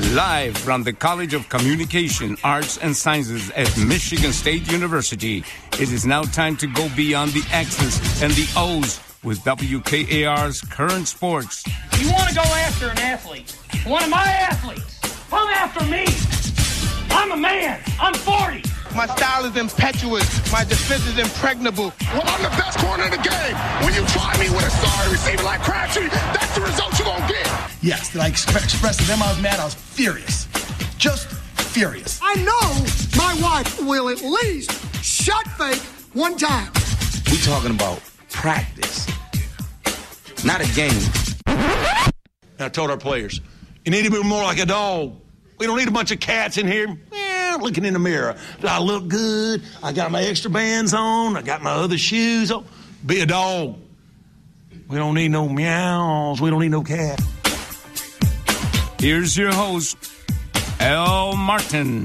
Live from the College of Communication, Arts, and Sciences at Michigan State University, it is now time to go beyond the X's and the O's with WKAR's Current Sports. You want to go after an athlete, one of my athletes, come after me. I'm a man. I'm 40. My style is impetuous. My defense is impregnable. Well, I'm the best corner in the game. When you try me with a sorry receiver like Crabtree, that's the result you're going to get. Yes, did I express to them I was mad? I was furious. Just furious. I know my wife will at least shot fake one time. We talking about practice, not a game. I told our players, you need to be more like a dog. We don't need a bunch of cats in here looking in the mirror. Do I look good? I got my extra bands on. I got my other shoes on. Be a dog. We don't need no meows. We don't need no cat. Here's your host, Al Martin.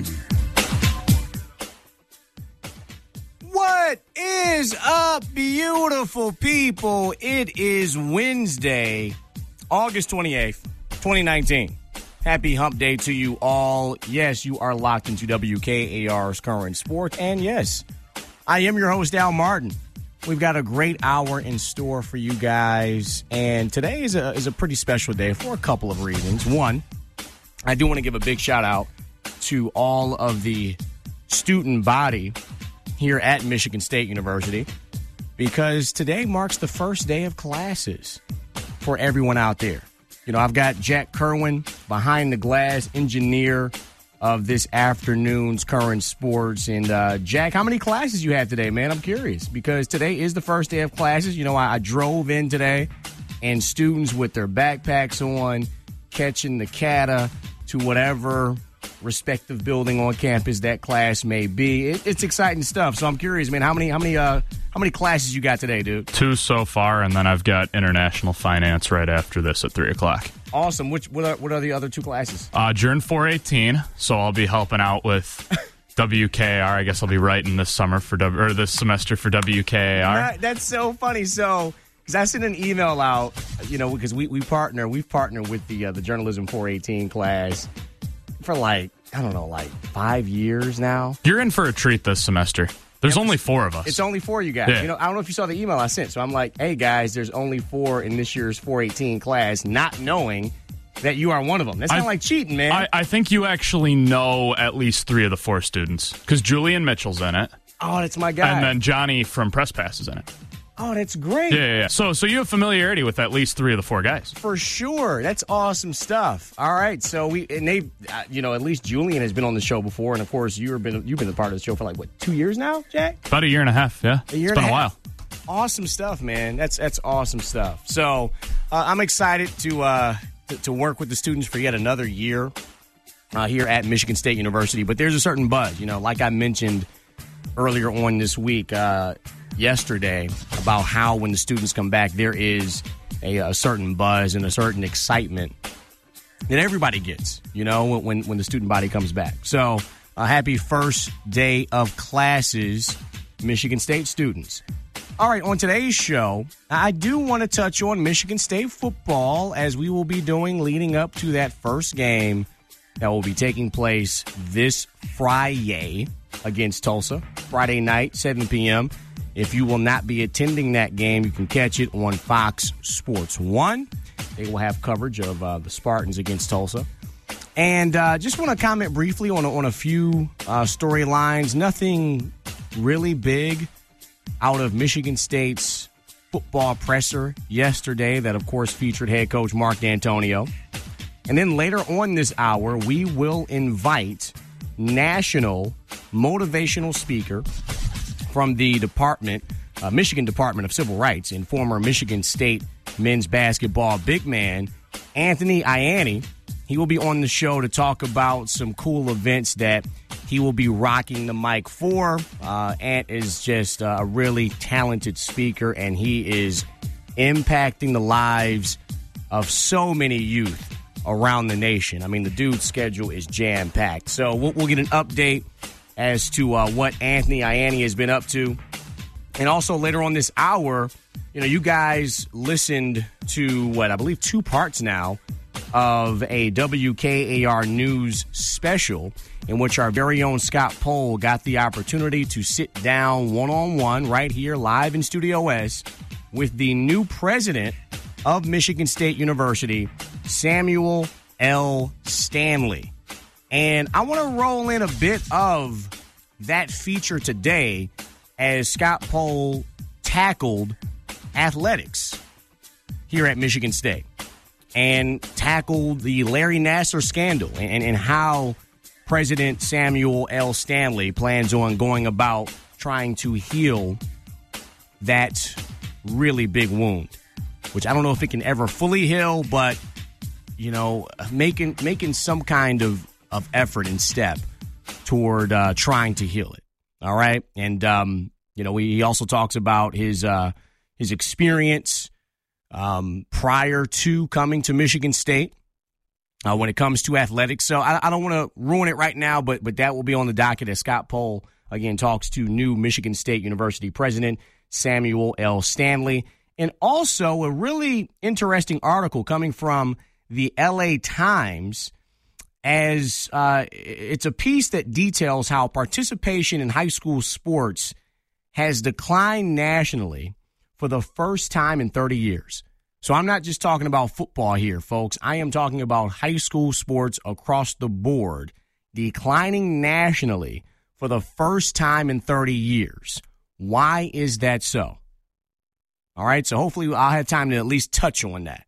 What is up, beautiful people? It is Wednesday, August 28th, 2019. Happy hump day to you all. Yes, you are locked into WKAR's Current Sports. And yes, I am your host, Al Martin. We've got a great hour in store for you guys. And today is a pretty special day for a couple of reasons. One, I do want to give a big shout out to all of the student body here at Michigan State University, because today marks the first day of classes for everyone out there. You know, I've got Jack Kerwin, behind the glass engineer of this afternoon's Current Sports. And, Jack, how many classes you have today, man? I'm curious, because today is the first day of classes. You know, I drove in today, and students with their backpacks on, catching the cata to whatever respective building on campus that class may be. It's exciting stuff. So I'm curious, man, how many classes you got today, dude? 2 so far, and then I've got international finance right after this at 3 o'clock. Awesome. What are the other 2 classes? June 418, so I'll be helping out with WKAR. I guess I'll be writing this summer this semester for WKAR. That's so funny. So, because I sent an email out, you know, because we've partnered with the Journalism 418 class for like 5 years now. You're in for a treat this semester. There's only 4 of us. It's only 4 of you guys. Yeah. You know, I don't know if you saw the email I sent. So I'm like, hey, guys, there's only 4 in this year's 418 class, not knowing that you are one of them. That's kind of like cheating, man. I think you actually know at least 3 of the 4 students, because Julian Mitchell's in it. Oh, that's my guy. And then Johnny from Press Pass is in it. Oh, that's great. Yeah. So you have familiarity with at least 3 of the 4 guys. For sure. That's awesome stuff. All right. So they've, at least Julian has been on the show before. And, of course, you've been a part of the show for 2 years now, Jack? About a year and a half, yeah. It's been a while. Awesome stuff, man. That's awesome stuff. So I'm excited to work with the students for yet another year here at Michigan State University. But there's a certain buzz, like I mentioned earlier on this week, yesterday, about how when the students come back, there is a certain buzz and a certain excitement that everybody gets, when the student body comes back. So happy first day of classes, Michigan State students. All right, on today's show, I do want to touch on Michigan State football, as we will be doing leading up to that first game that will be taking place this Friday against Tulsa. Friday night, 7 p.m. If you will not be attending that game, you can catch it on Fox Sports 1. They will have coverage of the Spartans against Tulsa. And just want to comment briefly on a few storylines. Nothing really big out of Michigan State's football presser yesterday that, of course, featured head coach Mark D'Antonio. And then later on this hour, we will invite national motivational speaker from the Michigan Department of Civil Rights and former Michigan State men's basketball big man, Anthony Ianni. He will be on the show to talk about some cool events that he will be rocking the mic for. Ant is just a really talented speaker, and he is impacting the lives of so many youth around the nation. I mean, the dude's schedule is jam-packed. So we'll get an update as to what Anthony Ianni has been up to. And also later on this hour, you guys listened to, I believe 2 parts now of a WKAR News special in which our very own Scott Pohl got the opportunity to sit down one-on-one right here live in Studio S with the new president of Michigan State University, Samuel L. Stanley. And I want to roll in a bit of that feature today as Scott Pohl tackled athletics here at Michigan State and tackled the Larry Nassar scandal and how President Samuel L. Stanley plans on going about trying to heal that really big wound, which I don't know if it can ever fully heal, but, you know, making some kind of effort and step toward trying to heal it. All right. And, you know, he also talks about his experience prior to coming to Michigan State when it comes to athletics. So I don't want to ruin it right now, but that will be on the docket as Scott Pohl, again, talks to new Michigan State University president Samuel L. Stanley. And also a really interesting article coming from the LA Times, as it's a piece that details how participation in high school sports has declined nationally for the first time in 30 years. So I'm not just talking about football here, folks. I am talking about high school sports across the board declining nationally for the first time in 30 years. Why is that so? All right, so hopefully I'll have time to at least touch on that.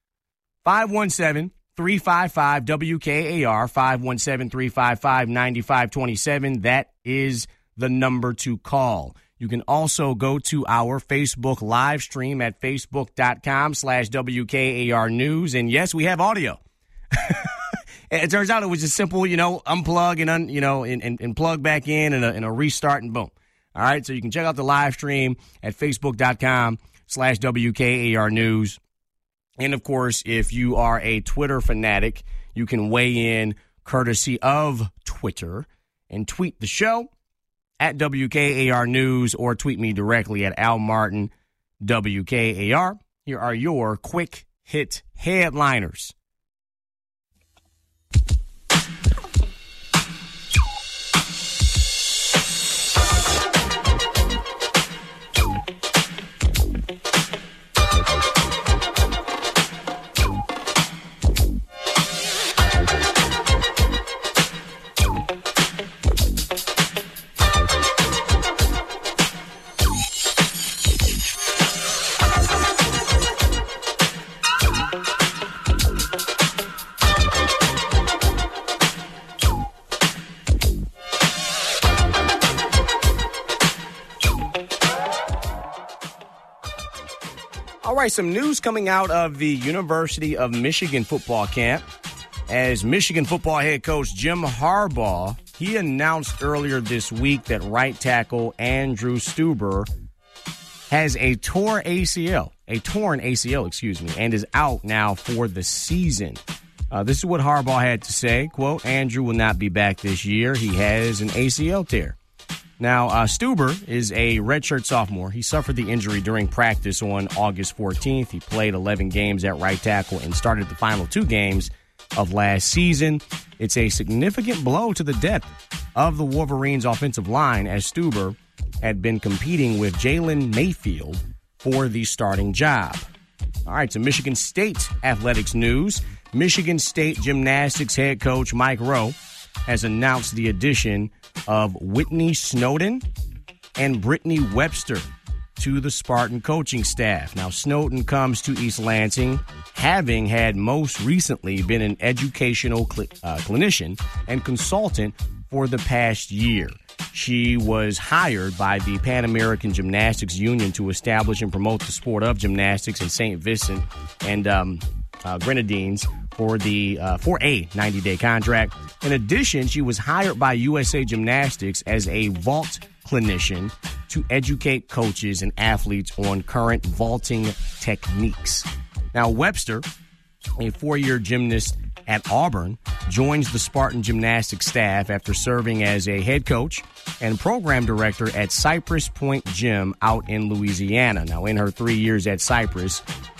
517-355-WKAR, 517-355-9527. That is the number to call. You can also go to our Facebook live stream at facebook.com/WKAR News. And yes, we have audio. It turns out it was just simple, you know, unplug and plug back in and a restart and boom. All right, so you can check out the live stream at facebook.com/WKAR News. And, of course, if you are a Twitter fanatic, you can weigh in courtesy of Twitter and tweet the show at WKAR News or tweet me directly at Al Martin WKAR. Here are your quick hit headliners. All right, some news coming out of the University of Michigan football camp as Michigan football head coach Jim Harbaugh, he announced earlier this week that right tackle Andrew Stueber has a torn ACL, and is out now for the season. This is what Harbaugh had to say, quote, Andrew will not be back this year. He has an ACL tear. Now, Stueber is a redshirt sophomore. He suffered the injury during practice on August 14th. He played 11 games at right tackle and started the final 2 games of last season. It's a significant blow to the depth of the Wolverines' offensive line as Stueber had been competing with Jalen Mayfield for the starting job. All right, so Michigan State athletics news. Michigan State gymnastics head coach Mike Rowe has announced the addition of Whitney Snowden and Brittany Webster to the Spartan coaching staff. Now, Snowden comes to East Lansing, having had most recently been an educational clinician and consultant for the past year. She was hired by the Pan American Gymnastics Union to establish and promote the sport of gymnastics in St. Vincent and Grenadines for a 90-day contract. In addition, she was hired by USA Gymnastics as a vault clinician to educate coaches and athletes on current vaulting techniques. Now, Webster, a 4-year gymnast at Auburn, joins the Spartan gymnastics staff after serving as a head coach and program director at Cypress Point Gym out in Louisiana. Now, in her 3 years at Cypress,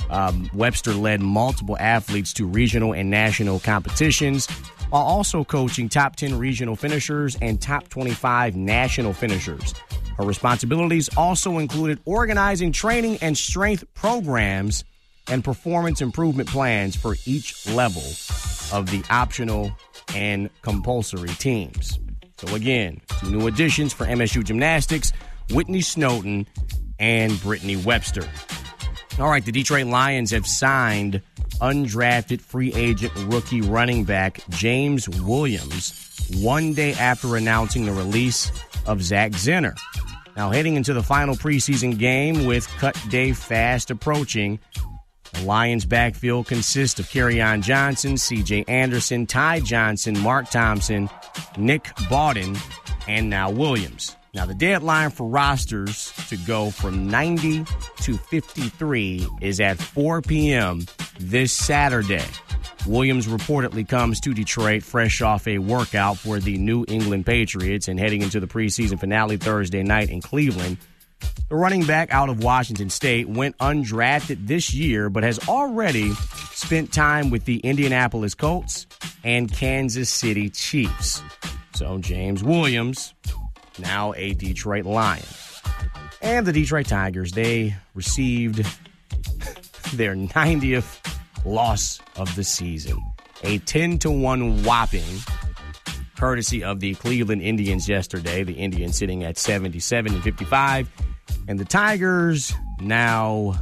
Webster led multiple athletes to regional and national competitions, while also coaching top 10 regional finishers and top 25 national finishers. Her responsibilities also included organizing training and strength programs and performance improvement plans for each level of the optional and compulsory teams. So again, 2 new additions for MSU Gymnastics, Whitney Snowden and Brittany Webster. All right, the Detroit Lions have signed undrafted free agent rookie running back James Williams 1 day after announcing the release of Zach Zenner. Now, heading into the final preseason game with cut day fast approaching, the Lions' backfield consists of Kerryon Johnson, C.J. Anderson, Ty Johnson, Mark Thompson, Nick Bawden, and now Williams. Now, the deadline for rosters to go from 90 to 53 is at 4 p.m. this Saturday. Williams reportedly comes to Detroit fresh off a workout for the New England Patriots and heading into the preseason finale Thursday night in Cleveland. The running back out of Washington State went undrafted this year, but has already spent time with the Indianapolis Colts and Kansas City Chiefs. So James Williams, now a Detroit Lion. And the Detroit Tigers, they received their 90th loss of the season. A 10-1 whopping, courtesy of the Cleveland Indians yesterday. The Indians sitting at 77-55. And the Tigers now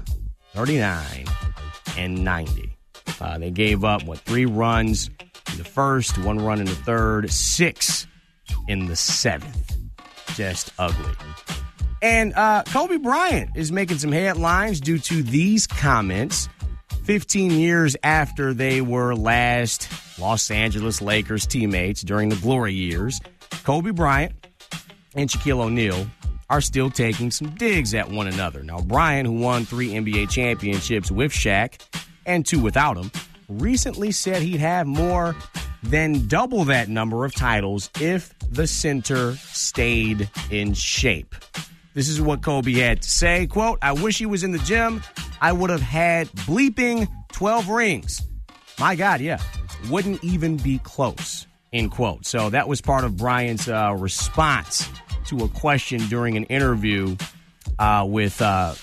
39-90. They gave up, 3 runs in the first, 1 run in the third, 6 in the 7th. Just ugly. And Kobe Bryant is making some headlines due to these comments 15 years after they were last Los Angeles Lakers teammates during the glory years. Kobe Bryant and Shaquille O'Neal are still taking some digs at one another. Now, Bryant, who won 3 NBA championships with Shaq and 2 without him, recently said he'd have more than double that number of titles if the center stayed in shape. This is what Kobe had to say. Quote, "I wish he was in the gym. I would have had bleeping 12 rings. My God, yeah. Wouldn't even be close." End quote. So that was part of Bryant's response to a question during an interview with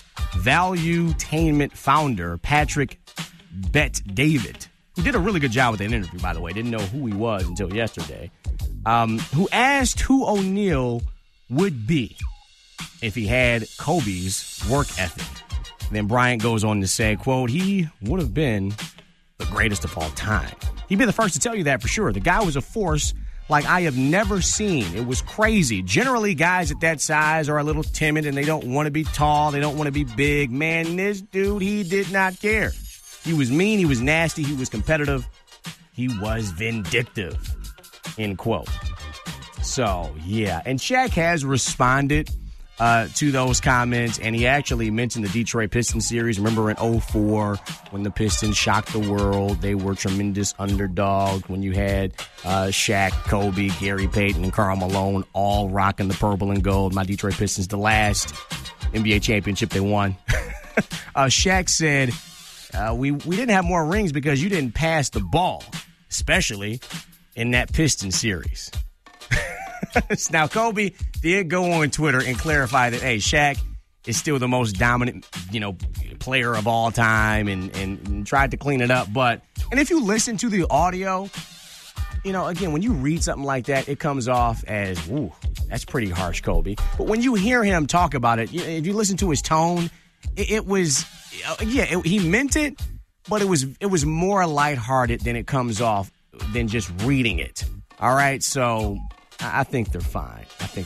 Valuetainment founder Patrick Bet-David, who did a really good job with that interview, by the way. Didn't know who he was until yesterday. Who asked who O'Neal would be if he had Kobe's work ethic. And then Bryant goes on to say, quote, "He would have been the greatest of all time. He'd be the first to tell you that for sure. The guy was a force like I have never seen. It was crazy. Generally, guys at that size are a little timid and they don't want to be tall. They don't want to be big. Man, this dude, he did not care. He was mean. He was nasty. He was competitive. He was vindictive." End quote. So, yeah. And Shaq has responded to those comments, and he actually mentioned the Detroit Pistons series. Remember in 2004 when the Pistons shocked the world? They were tremendous underdogs when you had Shaq, Kobe, Gary Payton, and Karl Malone all rocking the purple and gold. My Detroit Pistons, the last NBA championship they won. Shaq said, we didn't have more rings because you didn't pass the ball, especially in that Pistons series. Now, Kobe did go on Twitter and clarify that, hey, Shaq is still the most dominant, player of all time and tried to clean it up. And if you listen to the audio, again, when you read something like that, it comes off as, ooh, that's pretty harsh, Kobe. But when you hear him talk about it, if you listen to his tone, it was, he meant it, but it was more lighthearted than it comes off than just reading it. All right, so I think they're fine.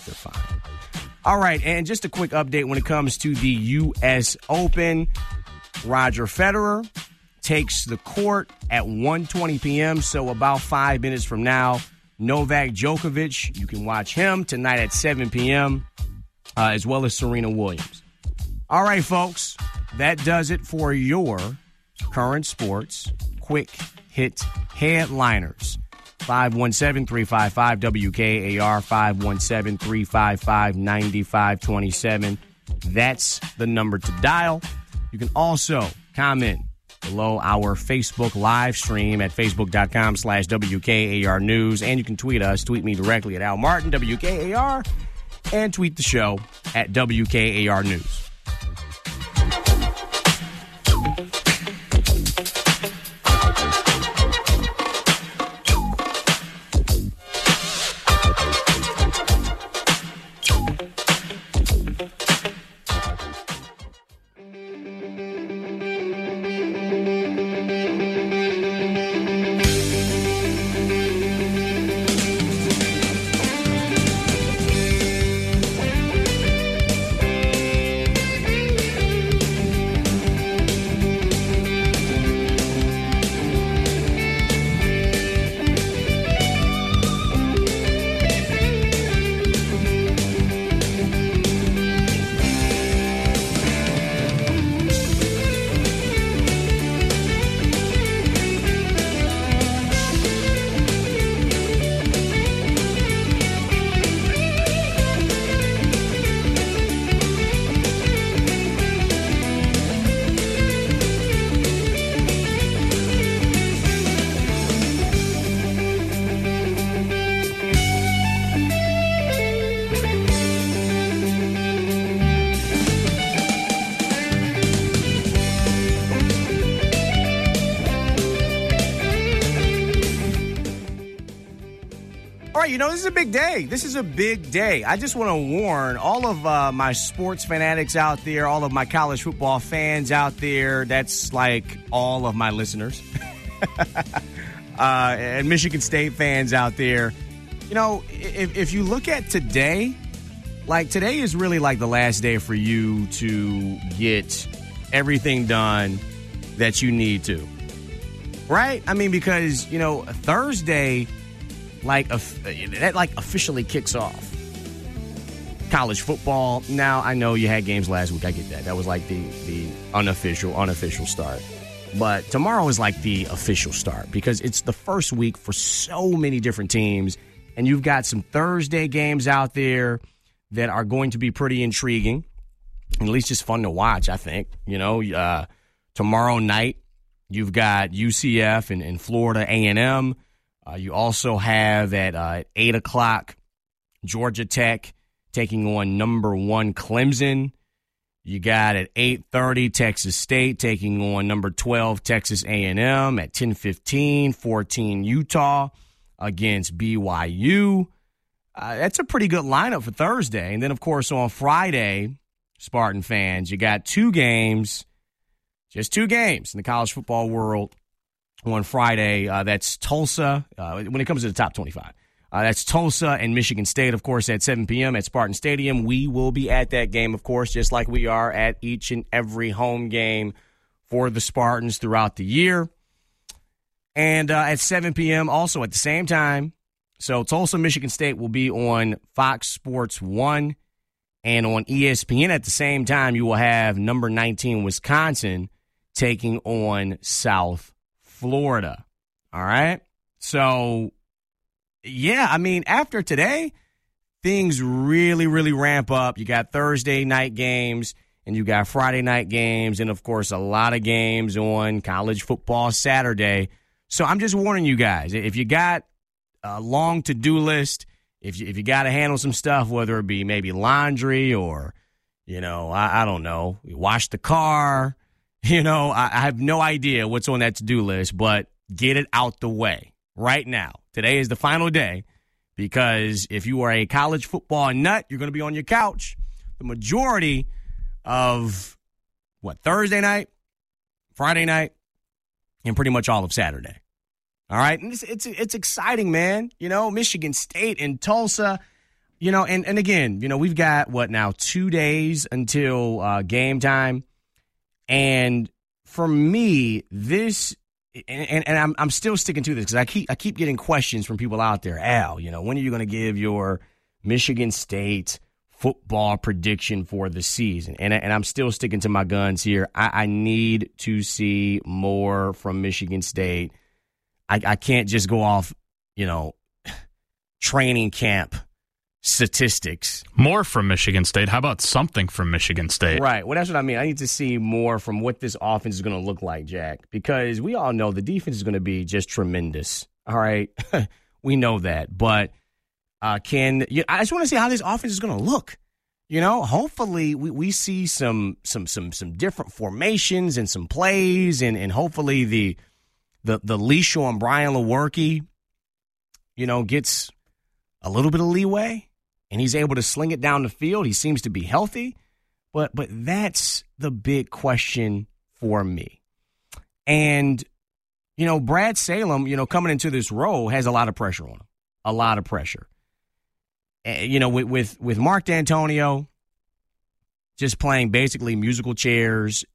All right, and just a quick update when it comes to the U.S. Open. Roger Federer takes the court at 1:20 p.m., so about 5 minutes from now. Novak Djokovic, you can watch him tonight at 7 p.m., as well as Serena Williams. All right, folks, that does it for your current sports quick hit headliners. 517-355-WKAR, 517-355-9527. That's the number to dial. You can also comment below our Facebook live stream at facebook.com/WKAR News. And you can tweet us. Tweet me directly at Al Martin, WKAR, and tweet the show at WKAR News. You know, this is a big day. This is a big day. I just want to warn all of my sports fanatics out there, all of my college football fans out there. That's like all of my listeners. And Michigan State fans out there. You know, if you look at today, like today is really like the last day for you to get everything done that you need to. Right? I mean, because, you know, Thursday... that officially kicks off college football. Now, I know you had games last week. I get that. That was like the unofficial start. But tomorrow is like the official start because it's the first week for so many different teams. And you've got some Thursday games out there that are going to be pretty intriguing and at least just fun to watch, I think. You know, tomorrow night, you've got UCF and Florida A&M. You also have at 8 o'clock, Georgia Tech taking on number 1 Clemson. You got at 8:30, Texas State taking on number 12 Texas A&M. At 10:15, 14 Utah against BYU. That's a pretty good lineup for Thursday. And then, of course, on Friday, Spartan fans, you got 2 games, just 2 games in the college football world. On Friday, that's Tulsa, when it comes to the top 25. That's Tulsa and Michigan State, of course, at 7 p.m. at Spartan Stadium. We will be at that game, of course, just like we are at each and every home game for the Spartans throughout the year. And at 7 p.m. also at the same time. So Tulsa, Michigan State will be on Fox Sports 1. And on ESPN at the same time, you will have number 19 Wisconsin taking on South Florida. All right. So, yeah, I mean, after today, things really, really ramp up. You got Thursday night games and you got Friday night games and, of course, a lot of games on college football Saturday. So I'm just warning you guys, if you got a long to-do list, if you got to handle some stuff, whether it be maybe laundry or, you know, I don't know, wash the car. You know, I have no idea what's on that to-do list, but get it out the way right now. Today is the final day because if you are a college football nut, you're going to be on your couch the majority of, Thursday night, Friday night, and pretty much all of Saturday. All right? And it's exciting, man. You know, Michigan State and Tulsa, you know, and again, you know, we've got, 2 days until game time. And for me, this, and I'm still sticking to this because I keep getting questions from people out there. Al, you know, when are you going to give your Michigan State football prediction for the season? And I'm still sticking to my guns here. I need to see more from Michigan State. I can't just go off, you know, training camp statistics. More from Michigan State. How about something from Michigan State? Right. Well, that's what I mean. I need to see more from what this offense is going to look like, Jack, because we all know the defense is going to be just tremendous. All right. We know that. But I just want to see how this offense is going to look. Hopefully we see some different formations and some plays, and hopefully the leash on Brian Lewerke, gets a little bit of leeway, and he's able to sling it down the field. He seems to be healthy, but that's the big question for me. And, Brad Salem, coming into this role has a lot of pressure on him, a lot of pressure. With Mark D'Antonio just playing basically musical chairs,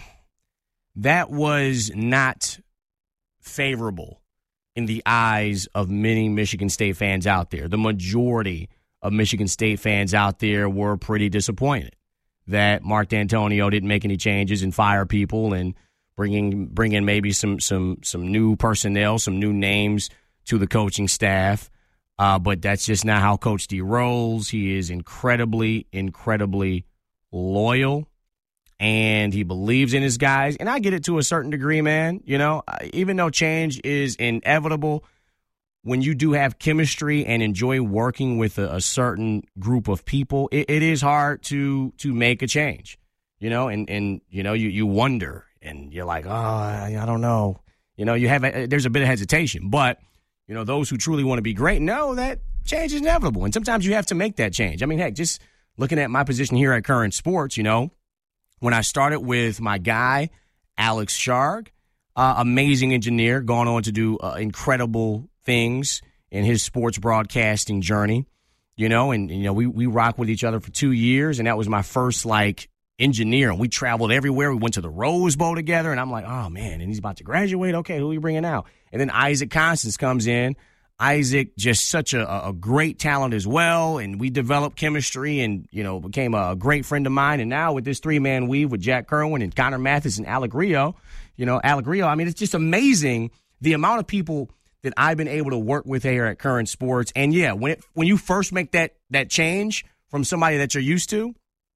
that was not favorable in the eyes of many Michigan State fans out there. The majority of Michigan State fans out there were pretty disappointed that Mark D'Antonio didn't make any changes and fire people and bring in maybe some new personnel, some new names to the coaching staff. But that's just not how Coach D rolls. He is incredibly, incredibly loyal, and he believes in his guys. And I get it to a certain degree, man. Even though change is inevitable, when you do have chemistry and enjoy working with a certain group of people, it is hard to make a change. And you wonder, and you're like, oh, I don't know. There's a bit of hesitation, but those who truly want to be great know that change is inevitable. And sometimes you have to make that change. I mean, heck, just looking at my position here at Current Sports, when I started with my guy, Alex Sharg, amazing engineer, gone on to do incredible things in his sports broadcasting journey, we rocked with each other for 2 years, and that was my first, engineer. And we traveled everywhere. We went to the Rose Bowl together, and I'm like, oh, man, and he's about to graduate. Okay, who are you bringing out? And then Isaac Constance comes in. Isaac, just such a great talent as well, and we developed chemistry and, became a great friend of mine. And now with this three-man weave with Jack Kerwin and Connor Mathis and Alec Rio, I mean, it's just amazing the amount of people that I've been able to work with here at Current Sports. And, yeah, when you first make that change from somebody that you're used to,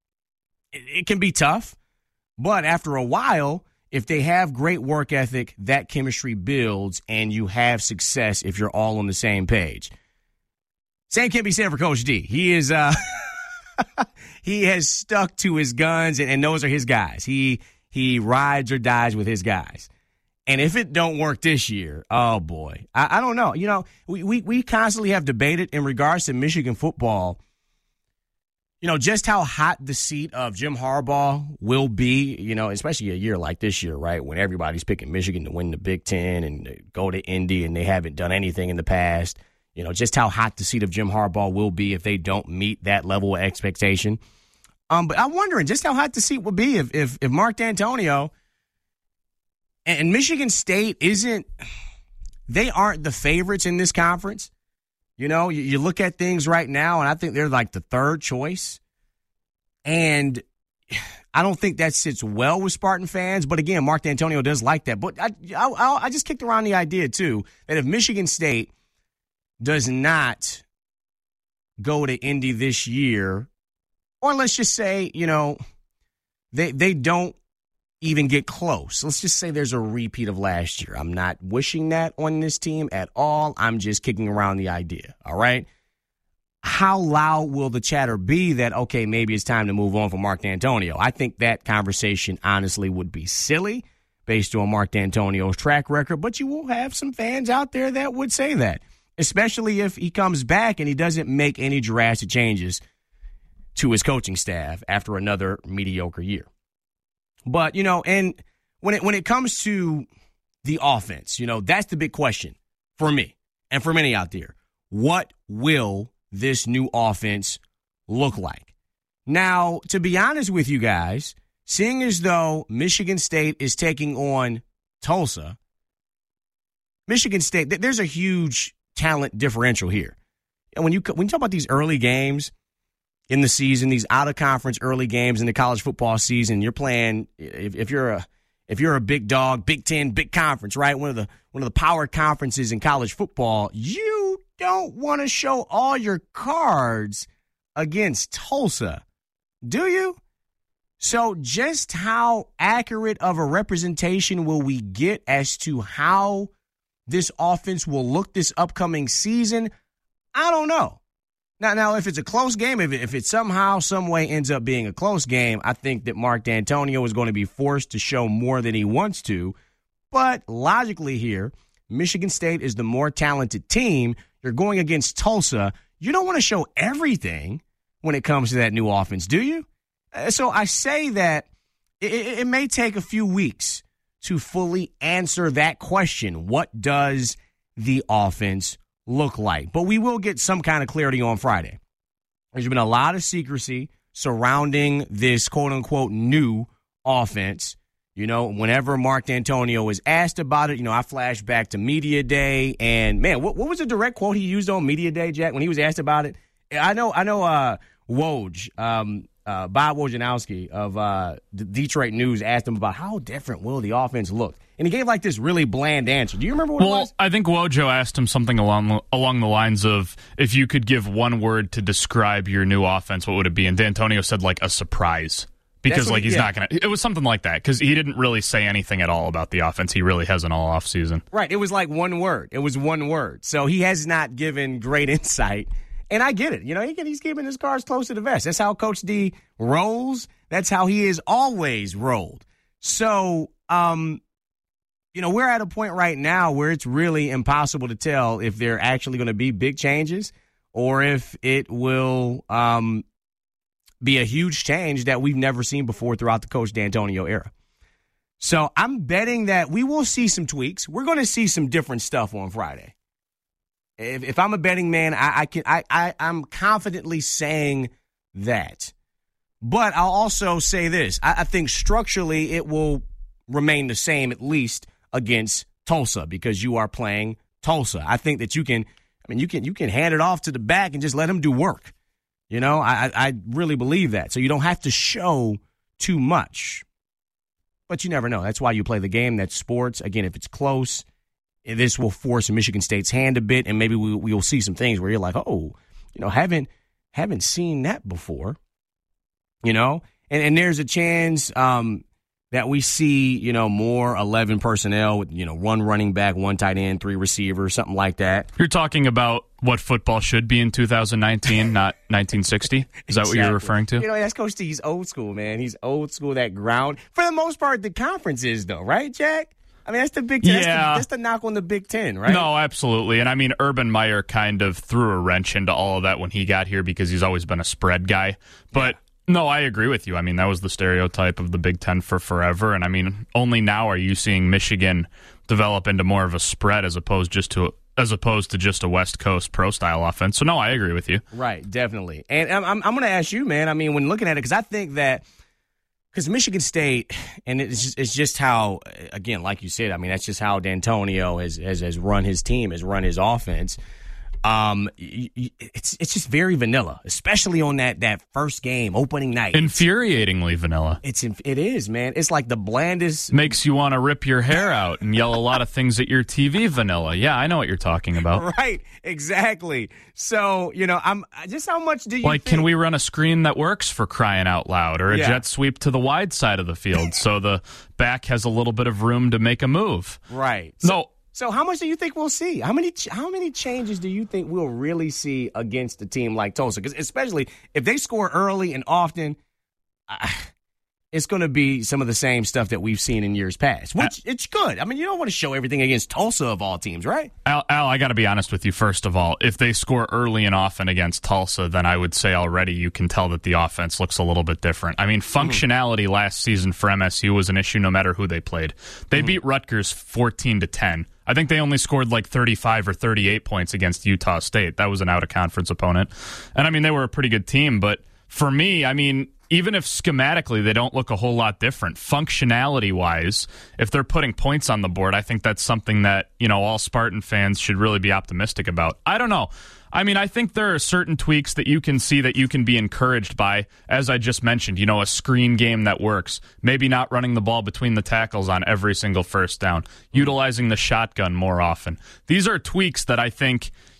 it can be tough. But after a while, if they have great work ethic, that chemistry builds, and you have success if you're all on the same page. Same can be said for Coach D. He is he has stuck to his guns, and those are his guys. He rides or dies with his guys. And if it don't work this year, oh boy, I don't know. We constantly have debated in regards to Michigan football, just how hot the seat of Jim Harbaugh will be, especially a year like this year, right, when everybody's picking Michigan to win the Big Ten and go to Indy, and they haven't done anything in the past. Just how hot the seat of Jim Harbaugh will be if they don't meet that level of expectation. But I'm wondering just how hot the seat would be if Mark D'Antonio and Michigan State they aren't the favorites in this conference. You look at things right now, and I think they're like the third choice. And I don't think that sits well with Spartan fans. But, again, Mark D'Antonio does like that. But I just kicked around the idea, too, that if Michigan State does not go to Indy this year, or let's just say, they don't even get close. Let's just say there's a repeat of last year. I'm not wishing that on this team at all. I'm just kicking around the idea, all right? How loud will the chatter be that, okay, maybe it's time to move on from Mark D'Antonio? I think that conversation, honestly, would be silly based on Mark D'Antonio's track record, but you will have some fans out there that would say that, especially if he comes back and he doesn't make any drastic changes to his coaching staff after another mediocre year. But, and when it comes to the offense, that's the big question for me and for many out there. What will this new offense look like? Now, to be honest with you guys, seeing as though Michigan State is taking on Tulsa, Michigan State, there's a huge talent differential here. And when you talk about these early games in the season, these out-of-conference early games in the college football season, you're playing, if you're a big dog, Big Ten, big conference, right, one of the power conferences in college football, you don't want to show all your cards against Tulsa, do you? So just how accurate of a representation will we get as to how this offense will look this upcoming season? I don't know. Now, if it's a close game, if it somehow, some way ends up being a close game, I think that Mark D'Antonio is going to be forced to show more than he wants to. But logically here, Michigan State is the more talented team. You're going against Tulsa. You don't want to show everything when it comes to that new offense, do you? So I say that it may take a few weeks to fully answer that question. What does the offense look like? But we will get some kind of clarity on Friday. There's been a lot of secrecy surrounding this quote-unquote new offense. You know, whenever Mark D'Antonio is asked about it, I flash back to Media Day. And, man, what was the direct quote he used on Media Day, Jack, when he was asked about it? I know Woj, Bob Wojnarowski of the Detroit News asked him about how different will the offense look. And he gave like this really bland answer. Do you remember what it was? I think Wojo asked him something along the lines of, if you could give one word to describe your new offense, what would it be? And D'Antonio said like a surprise. Because he's not going to – it was something like that because he didn't really say anything at all about the offense. He really hasn't all offseason. Right. It was like one word. It was one word. So he has not given great insight. And I get it. He's keeping his cards close to the vest. That's how Coach D rolls. That's how he has always rolled. So, we're at a point right now where it's really impossible to tell if there are actually going to be big changes or if it will be a huge change that we've never seen before throughout the Coach D'Antonio era. So I'm betting that we will see some tweaks. We're going to see some different stuff on Friday. If I'm a betting man, I'm confidently saying that. But I'll also say this. I think structurally it will remain the same, at least against Tulsa, because you are playing Tulsa. I think that you can hand it off to the back and just let them do work. I really believe that. So you don't have to show too much. But you never know. That's why you play the game. That's sports. Again, if it's close, this will force Michigan State's hand a bit, and maybe we will see some things where you're like, haven't seen that before. And there's a chance that we see, more 11 personnel with, one running back, one tight end, 3 receivers, something like that. You're talking about what football should be in 2019, not 1960? Is that what you're referring to? That's Coach T. He's old school, man. He's old school, that ground. For the most part, the conference is, though, right, Jack? I mean, that's the Big Ten. Yeah. That's the knock on the Big Ten, right? No, absolutely. And, Urban Meyer kind of threw a wrench into all of that when he got here because he's always been a spread guy. But... yeah. No, I agree with you. That was the stereotype of the Big Ten for forever. And, only now are you seeing Michigan develop into more of a spread as opposed to just a West Coast pro-style offense. So, no, I agree with you. Right, definitely. And I'm going to ask you, man, when looking at it, because I think that because Michigan State, and it's just how, again, like you said, that's just how D'Antonio has run his team, has run his offense. It's just very vanilla, especially on that first game, opening night. Infuriatingly vanilla. It is, man. It's like the blandest. Makes you want to rip your hair out and yell a lot of things at your TV vanilla. Yeah, I know what you're talking about. Right, exactly. So, I'm just how much do you think? Can we run a screen that works for crying out loud or a jet sweep to the wide side of the field so the back has a little bit of room to make a move? Right. So how much do you think we'll see? How many changes do you think we'll really see against a team like Tulsa? Because especially if they score early and often, it's going to be some of the same stuff that we've seen in years past, which it's good. You don't want to show everything against Tulsa of all teams, right? Al, I got to be honest with you. First of all, if they score early and often against Tulsa, then I would say already you can tell that the offense looks a little bit different. Functionality last season for MSU was an issue no matter who they played. They beat Rutgers 14-10. I think they only scored like 35 or 38 points against Utah State. That was an out-of-conference opponent. And, they were a pretty good team. But for me, even if schematically they don't look a whole lot different, functionality-wise, if they're putting points on the board, I think that's something that, all Spartan fans should really be optimistic about. I don't know. I think there are certain tweaks that you can see that you can be encouraged by, as I just mentioned, a screen game that works, maybe not running the ball between the tackles on every single first down, utilizing the shotgun more often. These are tweaks that I think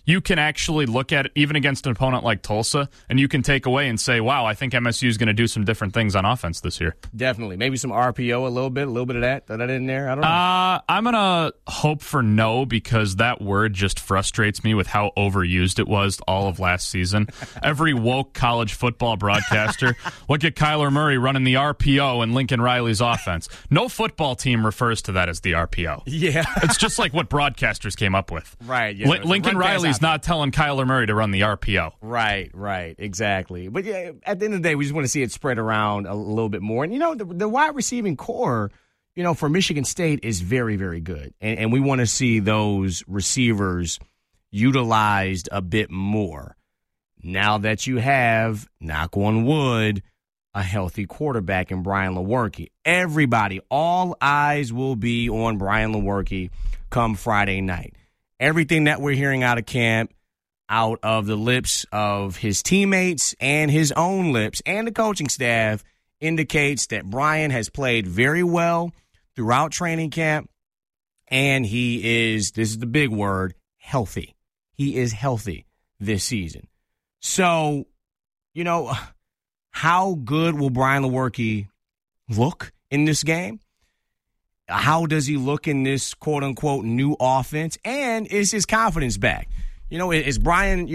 you can actually look at it even against an opponent like Tulsa, and you can take away and say, wow, I think MSU is going to do some different things on offense this year. Definitely. Maybe some RPO, a little bit of that. Throw that in there. I don't know. I'm going to hope for no, because that word just frustrates me with how overused it was all of last season. Every woke college football broadcaster, look at Kyler Murray running the RPO in Lincoln Riley's offense. No football team refers to that as the RPO. Yeah. It's just like what broadcasters came up with. Right. Yeah. Lincoln Riley's not telling Kyler Murray to run the RPO. Right. Exactly. But yeah, at the end of the day, we just want to see it spread around a little bit more. And, the wide receiving core, for Michigan State is very, very good. And we want to see those receivers utilized a bit more. Now that you have, knock on wood, a healthy quarterback in Brian Lewerke. Everybody, all eyes will be on Brian Lewerke come Friday night. Everything that we're hearing out of camp, out of the lips of his teammates and his own lips and the coaching staff, indicates that Brian has played very well throughout training camp, and he is, this is the big word, healthy. He is healthy this season. So, how good will Brian Lewerke look in this game? How does he look in this quote-unquote new offense? And is his confidence back? Is Brian,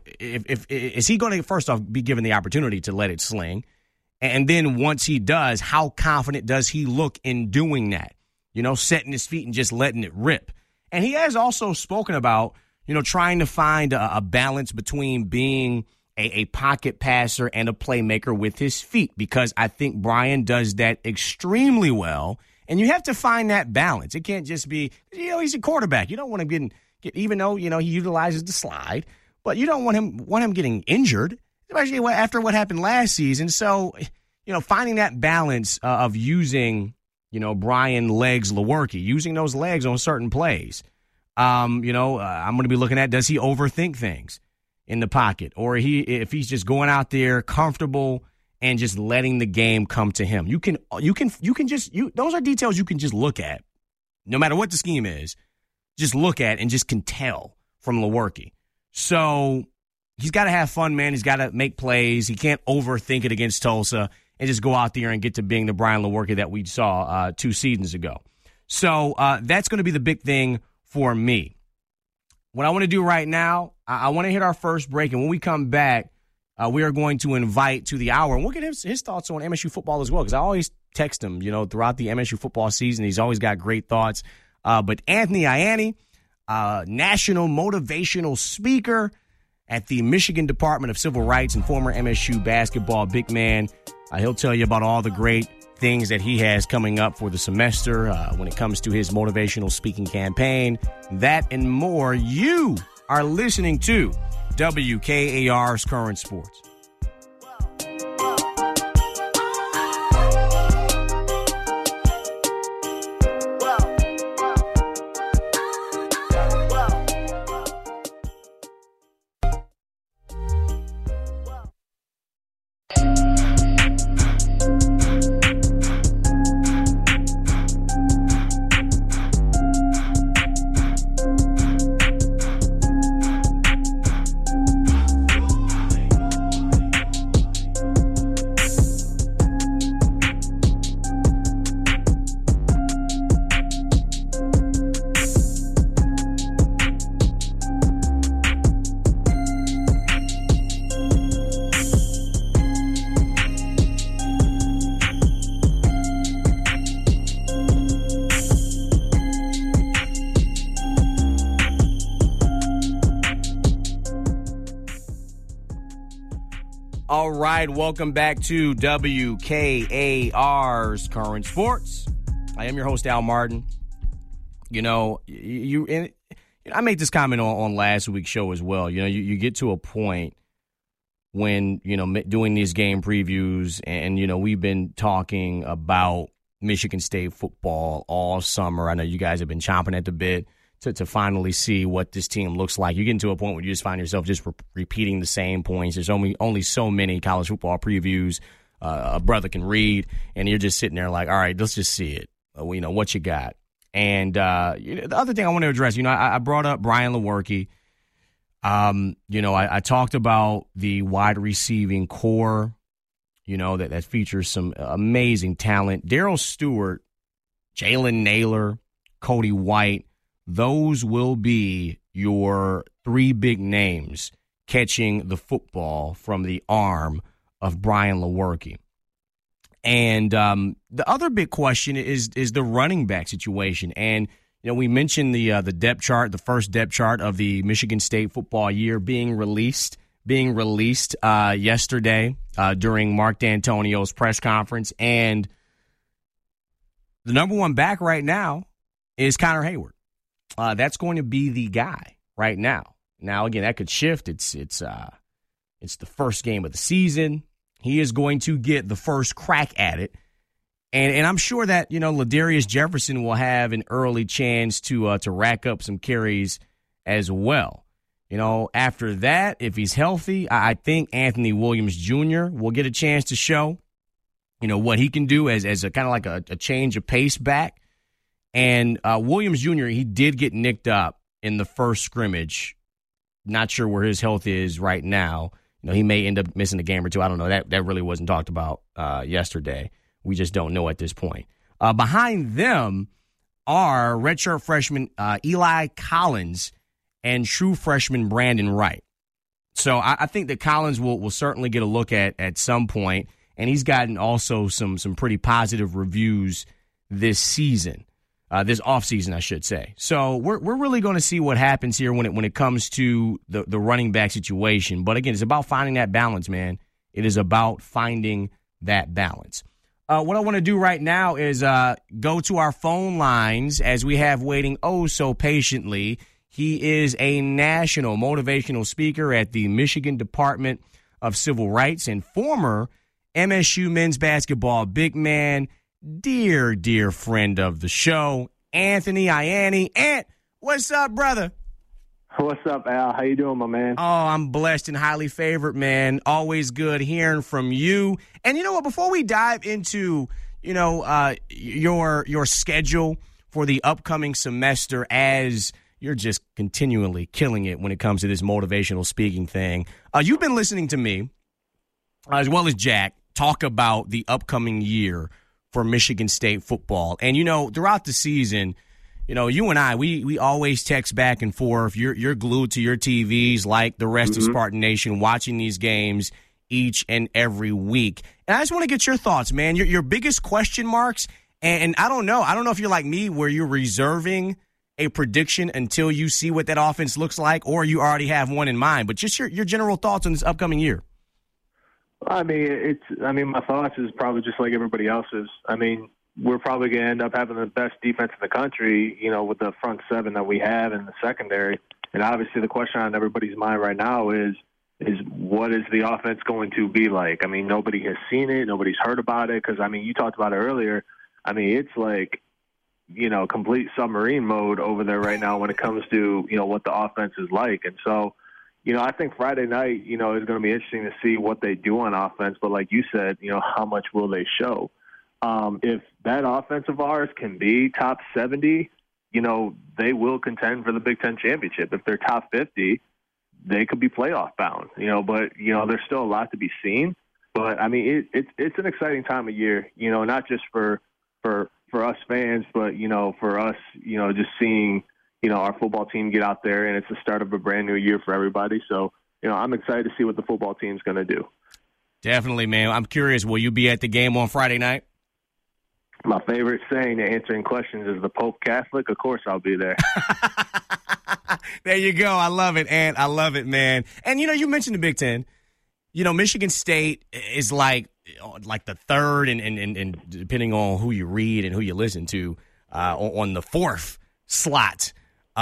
is he going to, first off, be given the opportunity to let it sling? And then once he does, how confident does he look in doing that? Setting his feet and just letting it rip. And he has also spoken about, trying to find a balance between being a pocket passer and a playmaker with his feet, because I think Brian does that extremely well. And you have to find that balance. It can't just be, he's a quarterback. You don't want him get even though, he utilizes the slide, but you don't want him getting injured, especially after what happened last season. So, finding that balance of using, Brian Legs Lewerke, using those legs on certain plays. I'm going to be looking at, does he overthink things in the pocket, or if he's just going out there comfortable and just letting the game come to him. Those are details you can just look at, no matter what the scheme is. Just look at and just can tell from Lewerke. So he's got to have fun, man. He's got to make plays. He can't overthink it against Tulsa and just go out there and get to being the Brian Lewerke that we saw 2 seasons ago. So that's going to be the big thing for me. What I want to do right now, I want to hit our first break, and when we come back, we are going to invite to the hour, and we'll get his thoughts on MSU football as well, because I always text him, throughout the MSU football season. He's always got great thoughts. But Anthony Ianni, national motivational speaker at the Michigan Department of Civil Rights and former MSU basketball big man, he'll tell you about all the great things that he has coming up for the semester when it comes to his motivational speaking campaign. That and more. You are listening to WKAR's Current Sports. All right, welcome back to WKAR's Current Sports. I am your host, Al Martin. I made this comment on last week's show as well. You get to a point when, doing these game previews, and, we've been talking about Michigan State football all summer. I know you guys have been chomping at the bit to finally see what this team looks like. You get into a point where you just find yourself just repeating the same points. There's only so many college football previews a brother can read, and you're just sitting there like, all right, let's just see it. What you got. And the other thing I want to address, I brought up Brian Lewerke. I talked about the wide receiving core, that features some amazing talent. Darrell Stewart, Jalen Nailor, Cody White, those will be your three big names catching the football from the arm of Brian Lewerke. And the other big question is the running back situation. And we mentioned the depth chart, the first depth chart of the Michigan State football year being released yesterday during Mark D'Antonio's press conference. And the number one back right now is Connor Hayward. That's going to be the guy right now. Now, again, that could shift. It's the first game of the season. He is going to get the first crack at it. And I'm sure that, Ladarius Jefferson will have an early chance to rack up some carries as well. After that, if he's healthy, I think Anthony Williams Jr. will get a chance to show, what he can do as a kind of like a change of pace back. And Williams Jr., he did get nicked up in the first scrimmage. Not sure where his health is right now. He may end up missing a game or two. I don't know. That really wasn't talked about yesterday. We just don't know at this point. Behind them are redshirt freshman Eli Collins and true freshman Brandon Wright. So I think that Collins will certainly get a look at some point, and he's gotten also some pretty positive reviews this season. This offseason, I should say. So we're really going to see what happens here when it comes to the running back situation. But again, it's about finding that balance, man. It is about finding that balance. What I want to do right now is go to our phone lines as we have waiting oh so patiently. He is a national motivational speaker at the Michigan Department of Civil Rights and former MSU men's basketball big man, dear friend of the show, Anthony Ianni. Ant, what's up, brother? What's up, Al? How you doing, my man? Oh, I'm blessed and highly favored, man. Always good hearing from you. And you know what? Before we dive into, your schedule for the upcoming semester, as you're just continually killing it when it comes to this motivational speaking thing, you've been listening to me, as well as Jack, talk about the upcoming year for Michigan State football. And, throughout the season, you and I, we always text back and forth. You're glued to your TVs like the rest of Spartan Nation, watching these games each and every week. And I just want to get your thoughts, man. Your biggest question marks, and I don't know if you're like me where you're reserving a prediction until you see what that offense looks like, or you already have one in mind. But just your general thoughts on this upcoming year. My thoughts is probably just like everybody else's. We're probably going to end up having the best defense in the country, with the front seven that we have in the secondary. And obviously the question on everybody's mind right now is what is the offense going to be like? Nobody has seen it. Nobody's heard about it because, you talked about it earlier. It's like, complete submarine mode over there right now when it comes to, what the offense is like. And so, I think Friday night, is going to be interesting to see what they do on offense. But like you said, how much will they show? If that offense of ours can be top 70, they will contend for the Big Ten championship. If they're top 50, they could be playoff bound, but, there's still a lot to be seen. But, it's an exciting time of year, not just for us fans, but, for us, just seeing, our football team get out there, and it's the start of a brand new year for everybody. So, I'm excited to see what the football team's going to do. Definitely, man. I'm curious, will you be at the game on Friday night? My favorite saying to answering questions is the Pope Catholic. Of course I'll be there. There you go. I love it, Ant. I love it, man. And, you mentioned the Big Ten. Michigan State is like the third and depending on who you read and who you listen to, on the fourth slot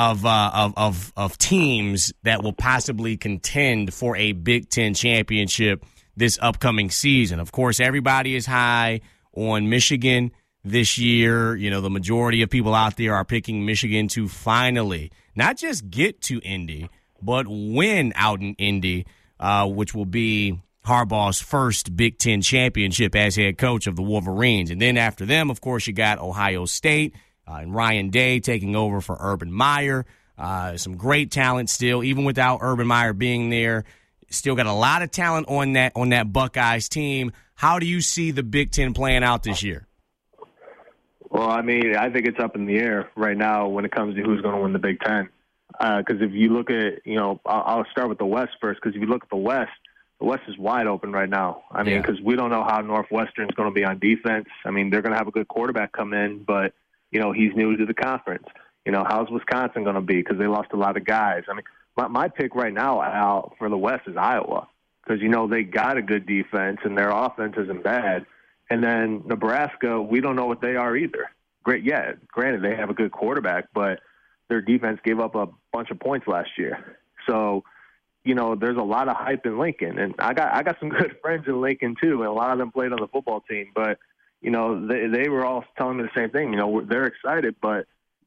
of teams that will possibly contend for a Big Ten championship this upcoming season. Of course, everybody is high on Michigan this year. The majority of people out there are picking Michigan to finally not just get to Indy, but win out in Indy, which will be Harbaugh's first Big Ten championship as head coach of the Wolverines. And then after them, of course, you got Ohio State and Ryan Day taking over for Urban Meyer. Some great talent still, even without Urban Meyer being there. Still got a lot of talent on that Buckeyes team. How do you see the Big Ten playing out this year? Well, I mean, I think it's up in the air right now when it comes to who's going to win the Big Ten. Because if you look at, I'll start with the West first, because if you look at the West is wide open right now. I mean, because we don't know how Northwestern's going to be on defense. I mean, they're going to have a good quarterback come in, but, he's new to the conference. How's Wisconsin going to be? Because they lost a lot of guys. I mean, my pick right now, Al, for the West is Iowa, because, they got a good defense and their offense isn't bad. And then Nebraska, we don't know what they are either. Granted, they have a good quarterback, but their defense gave up a bunch of points last year. So, there's a lot of hype in Lincoln. And I got some good friends in Lincoln, too, and a lot of them played on the football team. But, they were all telling me the same thing. They're excited, but,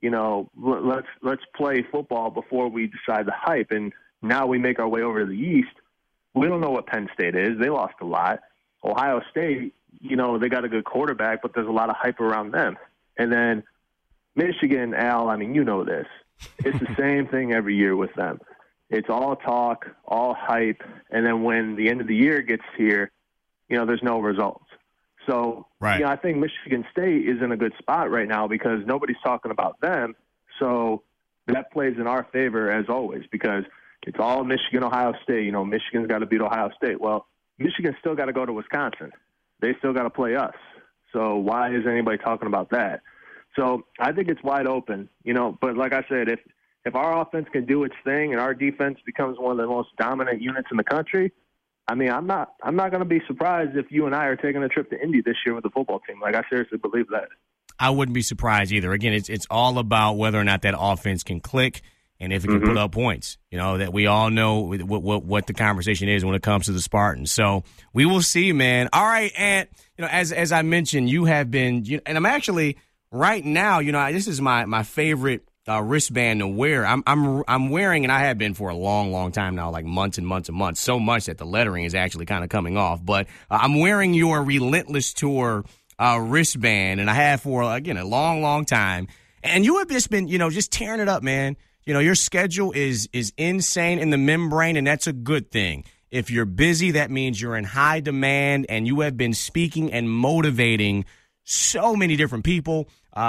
let's play football before we decide the hype. And now we make our way over to the East. We don't know what Penn State is. They lost a lot. Ohio State, they got a good quarterback, but there's a lot of hype around them. And then Michigan, Al, I mean, you know this. It's the same thing every year with them. It's all talk, all hype, and then when the end of the year gets here, there's no results. So, right. I think Michigan State is in a good spot right now because nobody's talking about them. So that plays in our favor as always because it's all Michigan, Ohio State. Michigan's got to beat Ohio State. Well, Michigan's still got to go to Wisconsin. They still got to play us. So why is anybody talking about that? So I think it's wide open, but like I said, if our offense can do its thing and our defense becomes one of the most dominant units in the country, I mean, I'm not going to be surprised if you and I are taking a trip to Indy this year with the football team. Like, I seriously believe that. I wouldn't be surprised either. Again, it's all about whether or not that offense can click and if it can put up points. That we all know what the conversation is when it comes to the Spartans. So we will see, man. All right, Ant, as I mentioned, you have been, and I'm actually right now, this is my favorite wristband to wear. I'm wearing, and I have been for a long, long time now, like months and months and months, so much that the lettering is actually kind of coming off. But I'm wearing your Relentless Tour wristband, and I have for, again, a long, long time. And you have just been, just tearing it up, man. Your schedule is insane in the membrane, and that's a good thing. If you're busy, that means you're in high demand, and you have been speaking and motivating so many different people,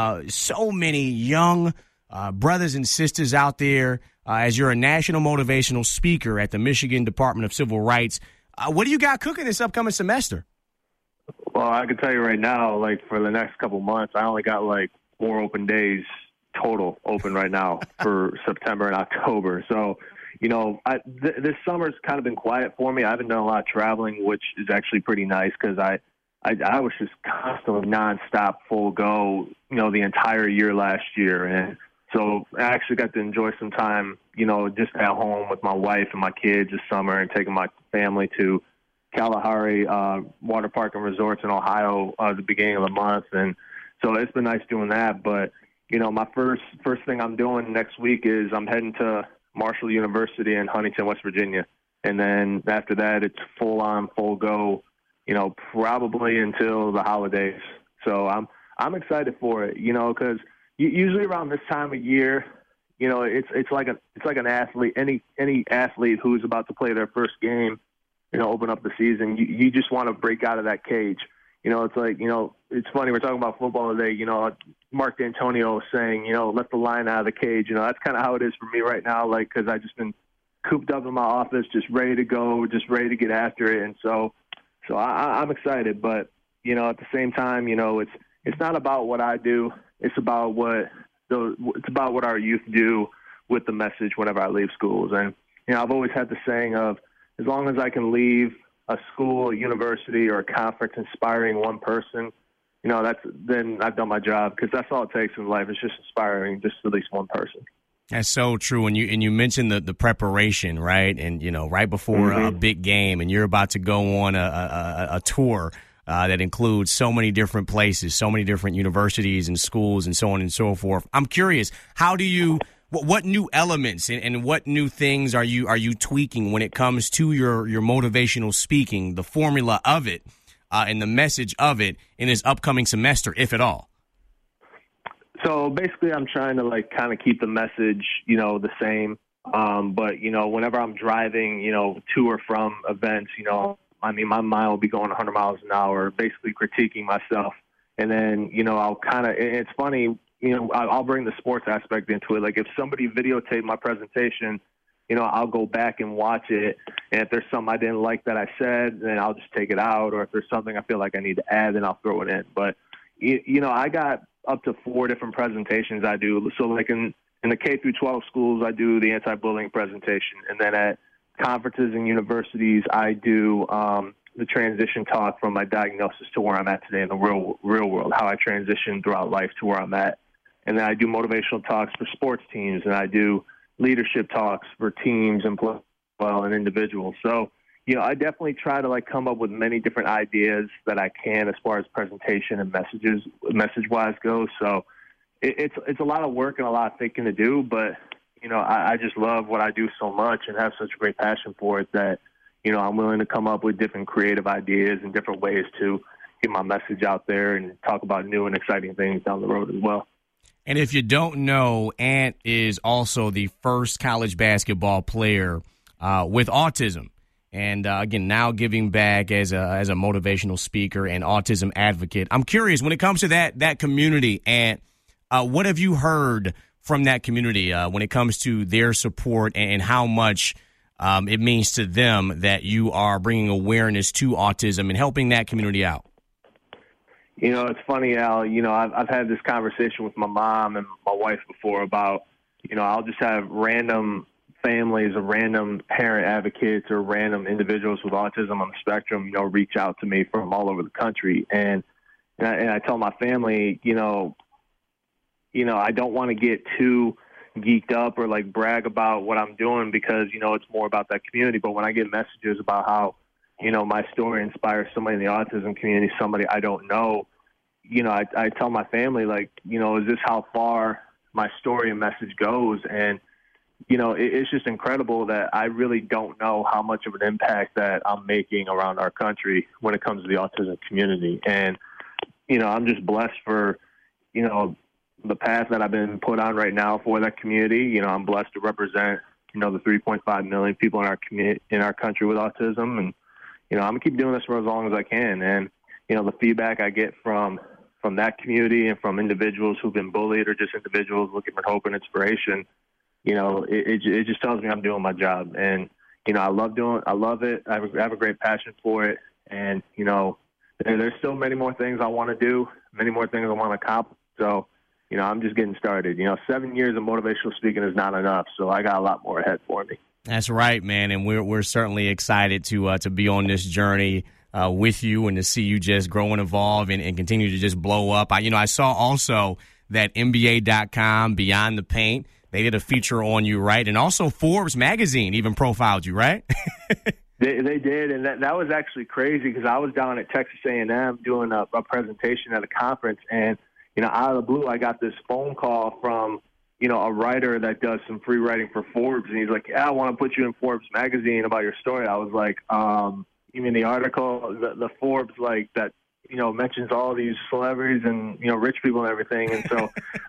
so many young brothers and sisters out there as you're a national motivational speaker at the Michigan Department of Civil Rights. What do you got cooking this upcoming semester? Well, I can tell you right now, like for the next couple months, I only got like 4 open days total open right now for September and October. So, this summer's kind of been quiet for me. I haven't done a lot of traveling, which is actually pretty nice because I was just constantly nonstop full go, the entire year last year. And so I actually got to enjoy some time, just at home with my wife and my kids this summer and taking my family to Kalahari Water Park and Resorts in Ohio at the beginning of the month. And so it's been nice doing that. But, my first thing I'm doing next week is I'm heading to Marshall University in Huntington, West Virginia. And then after that, it's full on, full go, probably until the holidays. So I'm excited for it, because usually around this time of year, it's like an athlete, any athlete who's about to play their first game, open up the season. You just want to break out of that cage. It's like, it's funny. We're talking about football today. Mark D'Antonio saying, let the lion out of the cage. That's kind of how it is for me right now. Like, because I've just been cooped up in my office, just ready to go, just ready to get after it. And so I'm excited. But at the same time, it's not about what I do. It's about what our youth do with the message whenever I leave schools. And I've always had the saying of, as long as I can leave a school, a university, or a conference inspiring one person, then I've done my job, because that's all it takes in life. It's just inspiring just at least one person. That's so true. And you mentioned the preparation, right? And right before a big game, and you're about to go on a tour that includes so many different places, so many different universities and schools, and so on and so forth. I'm curious, how do you? What new elements and what new things are you tweaking when it comes to your motivational speaking, the formula of it, and the message of it in this upcoming semester, if at all? So basically I'm trying to like kind of keep the message, the same. But, whenever I'm driving, to or from events, my mind will be going 100 miles an hour, basically critiquing myself. And then, I'll kind of, it's funny, I'll bring the sports aspect into it. Like if somebody videotaped my presentation, I'll go back and watch it. And if there's something I didn't like that I said, then I'll just take it out. Or if there's something I feel like I need to add, then I'll throw it in. But, I got up to 4 different presentations I do. So like in the K through 12 schools, I do the anti-bullying presentation. And then at conferences and universities, I do the transition talk from my diagnosis to where I'm at today in the real world, how I transition throughout life to where I'm at. And then I do motivational talks for sports teams, and I do leadership talks for teams and individuals. So, I definitely try to like come up with many different ideas that I can as far as presentation and message-wise goes. So it's a lot of work and a lot of thinking to do, but, I just love what I do so much and have such a great passion for it that, I'm willing to come up with different creative ideas and different ways to get my message out there and talk about new and exciting things down the road as well. And if you don't know, Ant is also the first college basketball player with autism. And, again, now giving back as a motivational speaker and autism advocate. I'm curious, when it comes to that community, Ant, what have you heard from that community when it comes to their support and how much it means to them that you are bringing awareness to autism and helping that community out? It's funny, Al. I've had this conversation with my mom and my wife before about, I'll just have random families or random parent advocates or random individuals with autism on the spectrum, reach out to me from all over the country. And I tell my family, I don't want to get too geeked up or like brag about what I'm doing because, it's more about that community. But when I get messages about how, my story inspires somebody in the autism community, somebody I don't know, I tell my family, like, is this how far my story and message goes? And, it's just incredible that I really don't know how much of an impact that I'm making around our country when it comes to the autism community. And, I'm just blessed for, the path that I've been put on right now for that community. I'm blessed to represent, the 3.5 million people in our community, in our country with autism. And, I'm going to keep doing this for as long as I can. And, the feedback I get from that community and from individuals who've been bullied or just individuals looking for hope and inspiration, it just tells me I'm doing my job. And, I love it. I have a great passion for it. And, there's still many more things I want to do, many more things I want to accomplish. So, I'm just getting started. 7 years of motivational speaking is not enough. So I got a lot more ahead for me. That's right, man. And we're certainly excited to be on this journey with you and to see you just grow and evolve and continue to just blow up. I saw also that NBA.com, Beyond the Paint, they did a feature on you, right? And also Forbes magazine even profiled you, right? They did, and that was actually crazy because I was down at Texas A&M doing a presentation at a conference, and out of the blue, I got this phone call from a writer that does some free writing for Forbes, and he's like, "Yeah, I want to put you in Forbes magazine about your story." I was like, "You mean the article, the Forbes like that?" Mentions all these celebrities and rich people and everything, and so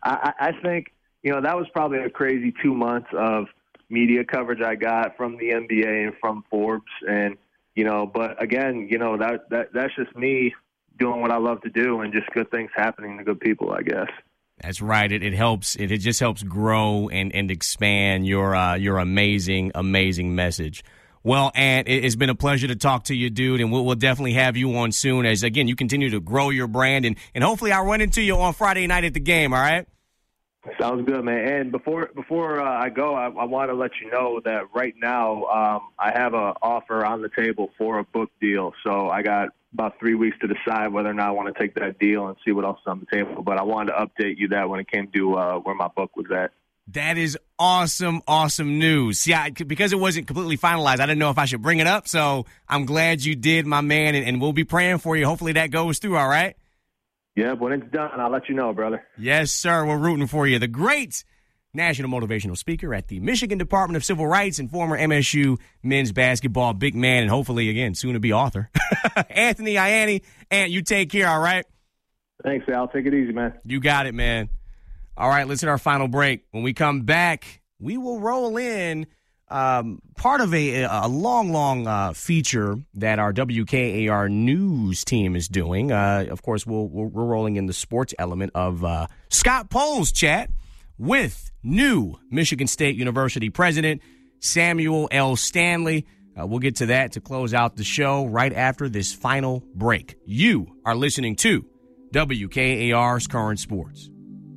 I think that was probably a crazy 2 months of media coverage I got from the NBA and from Forbes, and but again, that's just me doing what I love to do and just good things happening to good people, I guess. That's right. It helps. It just helps grow and expand your amazing message. Well, Ant, it's been a pleasure to talk to you, dude, and we'll definitely have you on soon as, again, you continue to grow your brand, and hopefully I'll run into you on Friday night at the game, all right? Sounds good, man. And before I go, I want to let you know that right now I have an offer on the table for a book deal. So I got about 3 weeks to decide whether or not I want to take that deal and see what else is on the table. But I wanted to update you that when it came to where my book was at. That is awesome news. See, because it wasn't completely finalized, I didn't know if I should bring it up. So I'm glad you did, my man, and we'll be praying for you. Hopefully that goes through, all right? Yeah, when it's done, I'll let you know, brother. Yes, sir. We're rooting for you. The great national motivational speaker at the Michigan Department of Civil Rights and former MSU men's basketball big man, and hopefully, again, soon to be author, Anthony Ianni. And you take care, all right? Thanks, Al. Take it easy, man. You got it, man. All right, let's hit our final break. When we come back, we will roll in part of a long feature that our WKAR news team is doing. Of course, we're rolling in the sports element of Scott Pohl's chat with new Michigan State University president Samuel L. Stanley. We'll get to that to close out the show right after this final break. You are listening to WKAR's Current Sports.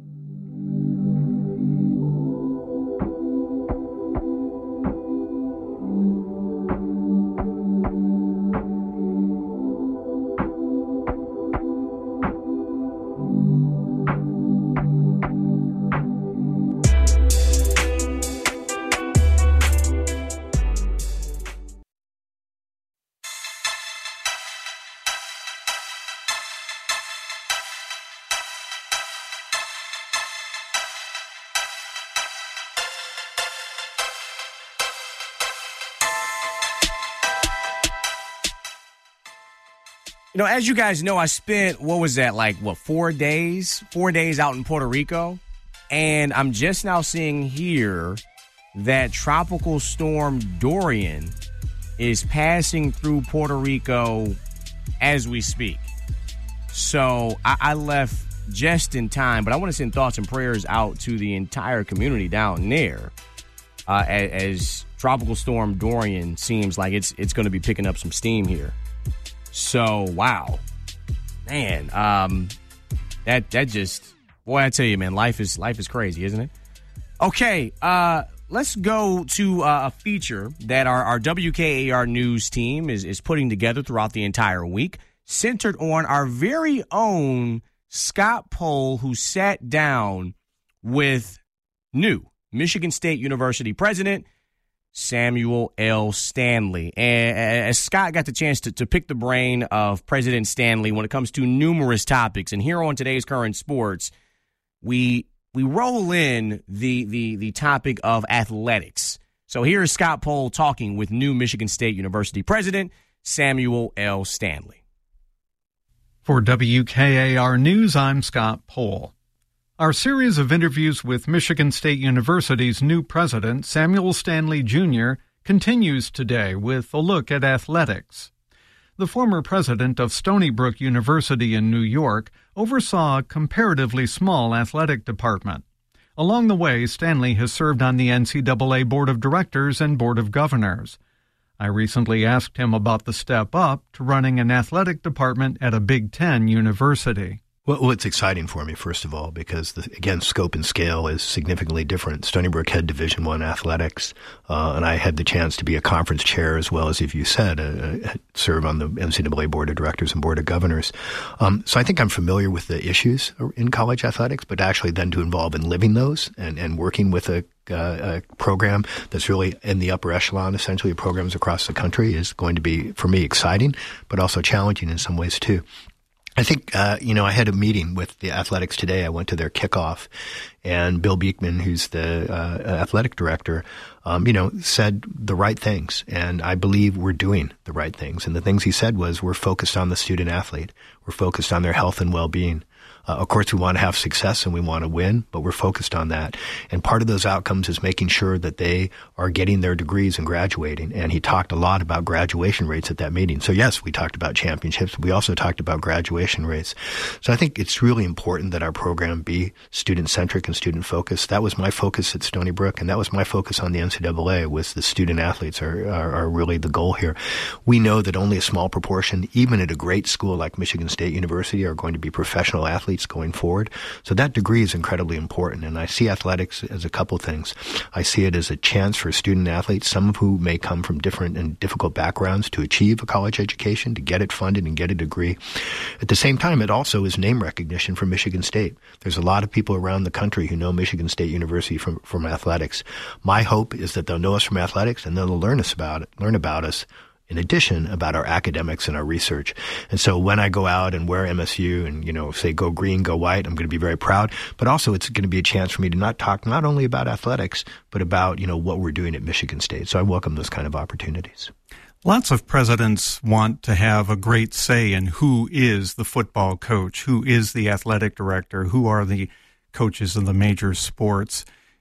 You know, as you guys know, I spent, 4 days? 4 days out in Puerto Rico. And I'm just now seeing here that Tropical Storm Dorian is passing through Puerto Rico as we speak. So I left just in time, but I want to send thoughts and prayers out to the entire community down there as Tropical Storm Dorian seems like it's going to be picking up some steam here. So, wow, man, that just, boy, I tell you, man, life is crazy, isn't it? Okay, let's go to a feature that our WKAR news team is putting together throughout the entire week, centered on our very own Scott Pohl, who sat down with new Michigan State University president Samuel L. Stanley. And as Scott got the chance to pick the brain of President Stanley when it comes to numerous topics, and here on today's Current Sports, we roll in the topic of athletics. So here is Scott Pohl talking with new Michigan State University president Samuel L. Stanley. For WKAR News, I'm Scott Pohl. Our series of interviews with Michigan State University's new president, Samuel Stanley Jr., continues today with a look at athletics. The former president of Stony Brook University in New York oversaw a comparatively small athletic department. Along the way, Stanley has served on the NCAA Board of Directors and Board of Governors. I recently asked him about the step up to running an athletic department at a Big Ten university. Well, it's exciting for me, first of all, because, again, scope and scale is significantly different. Stony Brook had Division I athletics, and I had the chance to be a conference chair as well as, if you said, serve on the NCAA Board of Directors and Board of Governors. So I think I'm familiar with the issues in college athletics, but actually then to involve in living those and working with a program that's really in the upper echelon, essentially, of programs across the country is going to be, for me, exciting, but also challenging in some ways, too. I think, I had a meeting with the athletics today. I went to their kickoff, and Bill Beekman, who's the athletic director, said the right things. And I believe we're doing the right things. And the things he said was we're focused on the student athlete. We're focused on their health and well-being. Of course, we want to have success and we want to win, but we're focused on that. And part of those outcomes is making sure that they are getting their degrees and graduating. And he talked a lot about graduation rates at that meeting. So yes, we talked about championships. We also talked about graduation rates. So I think it's really important that our program be student-centric and student-focused. That was my focus at Stony Brook, and that was my focus on the NCAA, was the student athletes are really the goal here. We know that only a small proportion, even at a great school like Michigan State University, are going to be professional athletes going forward. So that degree is incredibly important. And I see athletics as a couple things. I see it as a chance for student athletes, some of who may come from different and difficult backgrounds, to achieve a college education, to get it funded and get a degree. At the same time, it also is name recognition for Michigan State. There's a lot of people around the country who know Michigan State University from athletics. My hope is that they'll know us from athletics and they'll learn about us in addition about our academics and our research. And so when I go out and wear MSU and, say go green, go white, I'm going to be very proud. But also it's going to be a chance for me to talk not only about athletics, but about, what we're doing at Michigan State. So I welcome those kind of opportunities. Lots of presidents want to have a great say in who is the football coach, who is the athletic director, who are the coaches of the major sports.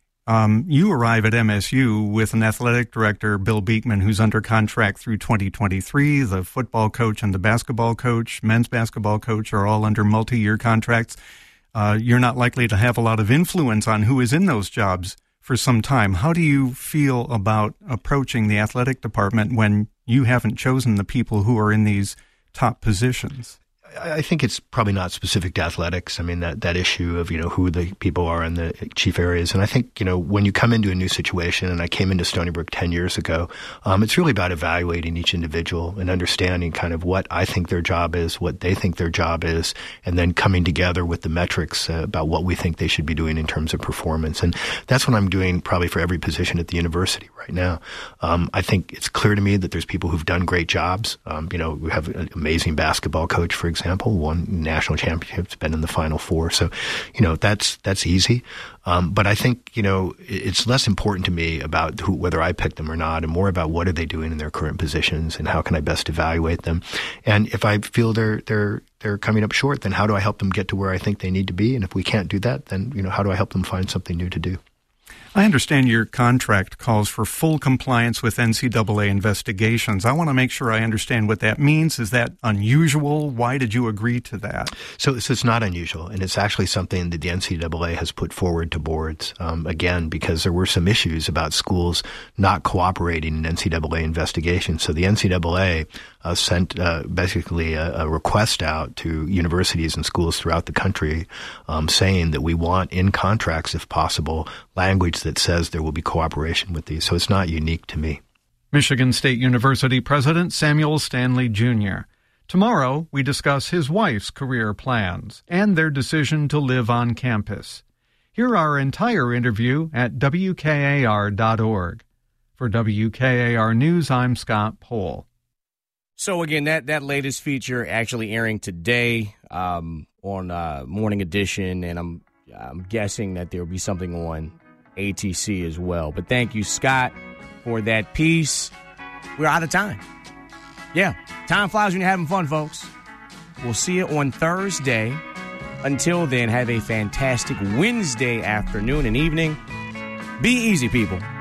You arrive at MSU with an athletic director, Bill Beekman, who's under contract through 2023. The football coach and the basketball coach, men's basketball coach, are all under multi-year contracts. You're not likely to have a lot of influence on who is in those jobs for some time. How do you feel about approaching the athletic department when you haven't chosen the people who are in these top positions? I think it's probably not specific to athletics. I mean, that issue of, who the people are in the chief areas. And I think, when you come into a new situation, and I came into Stony Brook 10 years ago, it's really about evaluating each individual and understanding kind of what I think their job is, what they think their job is, and then coming together with the metrics about what we think they should be doing in terms of performance. And that's what I'm doing probably for every position at the university right now. I think it's clear to me that there's people who've done great jobs. We have an amazing basketball coach, for example, won national championships, been in the Final Four. So, that's easy. But I think, it's less important to me about whether I pick them or not, and more about what are they doing in their current positions and how can I best evaluate them. And if I feel they're coming up short, then how do I help them get to where I think they need to be? And if we can't do that, then, how do I help them find something new to do? I understand your contract calls for full compliance with NCAA investigations. I want to make sure I understand what that means. Is that unusual? Why did you agree to that? So it's not unusual, and it's actually something that the NCAA has put forward to boards, again, because there were some issues about schools not cooperating in NCAA investigations. So the NCAA sent basically a request out to universities and schools throughout the country saying that we want in contracts, if possible, language that says there will be cooperation with these. So it's not unique to me. Michigan State University President Samuel Stanley Jr. Tomorrow, we discuss his wife's career plans and their decision to live on campus. Hear our entire interview at WKAR.org. For WKAR News, I'm Scott Pohl. So again, that latest feature actually airing today on Morning Edition, and I'm guessing that there will be something on ATC as well. But thank you, Scott, for that piece. We're out of time. Yeah, time flies when you're having fun, folks. We'll see you on Thursday. Until then, have a fantastic Wednesday afternoon and evening. Be easy, people.